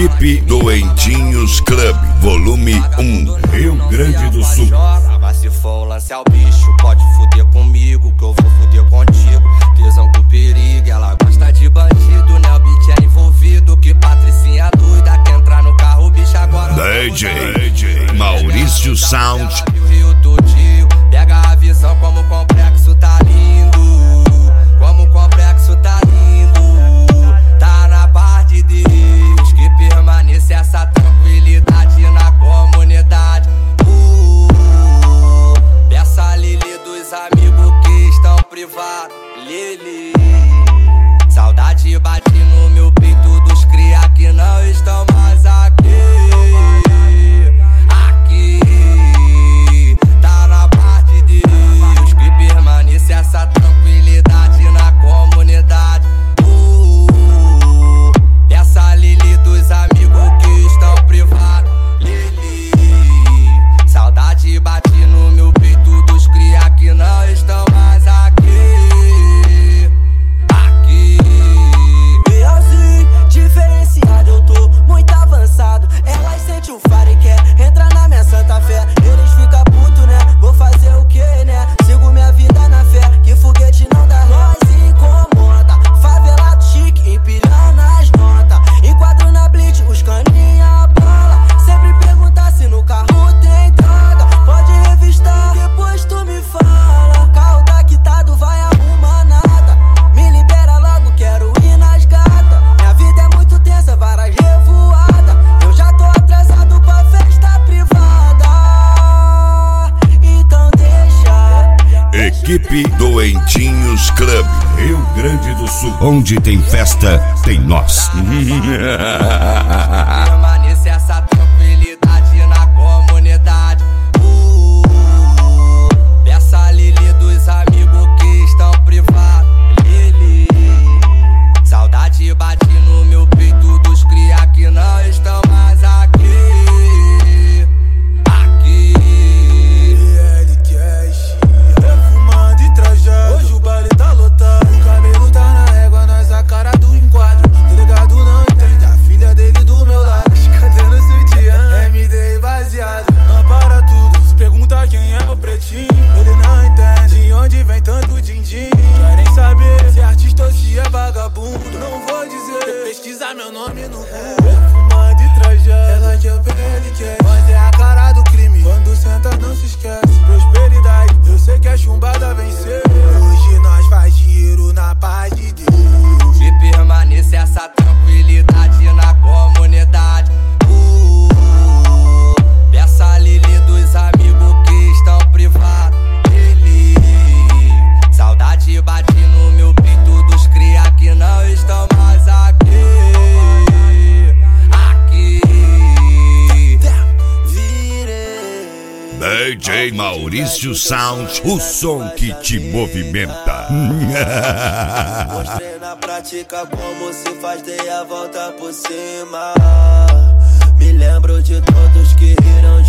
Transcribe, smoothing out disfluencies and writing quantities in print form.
Equipe Doentinhos Club, volume 1, Rio Grande do Sul. Mas se for um lance ao bicho, pode fuder comigo, que eu vou fuder contigo. Tesão com perigo, ela gosta de bandido, né? O beat é envolvido, que Patricinha doida quer entrar no carro, bicho agora. DJ Maurício Sound. Rio todinho, pega a visão como o complexo tá lindo, como o complexo tá lindo. Tá na paz de Deus, que permanece essa tranquilidade na comunidade. Peça a Lili dos amigos que estão privados. Lili, saudade bate no meu peito dos cria que não estão mais aqui. Aqui, tá na paz de Deus, que permanece essa tranquilidade na comunidade. Peça a Lili dos amigos que estão privados. Lili, saudade bate no meu peito dos cria que não estão mais aqui. Aqui, realzinho, diferenciado, eu tô muito avançado. Elas sentem o faro e quer entrar na minha santa fé. Eles ficam putos, né? Vou fazer o que, né? Sigo minha vida na fé, que foguete não dá ré. Nós incomoda, favelado chique, empilhando as notas. Enquadro na blitz, os caninha bola. Sempre perguntar se no carro tem droga. Pode revistar, depois tu me fala. Carro tá quitado, vai arrumar nada. Me libera logo, quero ir nas gatas. Minha vida é muito tensa, várias revoadas. Eu já tô atrasado pra festa privada. Então deixa. Equipe Doentinhos Club, Rio Grande do Sul. Onde tem festa, tem nós. Permanece essa tranquilidade na comunidade. Peça a Lili dos amigos que estão privados. Lili, saudade bate no meu peito dos cria que não estão mais aqui. Aqui, LCash, fumando e trajado. Hoje o baile tá lotado. O cabelo tá na régua, nós a cara do enquadro. Delegado não entende, a filha dele do meu lado. Cadê no sutiã? MD baseado. Ampara tudo, se pergunta quem é o pretinho. Ele não entende de onde vem tanto din-din. Querem saber se é artista ou se é vagabundo. Não vou dizer, pesquisa meu nome no Google. Fumando e trajado, ela que eu LCash. Mas é a cara do crime, quando senta não se esquece. Prosperidade, eu sei que a chumbada venceu. Hoje nós faz dinheiro na paz de Deus. que permanece essa tranquilidade na comunidade. Peça a Lili dos amigos que estão privados. Lili, saudade bate no meu peito dos cria que não estão mais aqui. Aqui, virei. DJ Maurício Sound, o som que te movimenta. Mostrei na prática como se faz, dei a volta por cima. Me lembro de todos que riram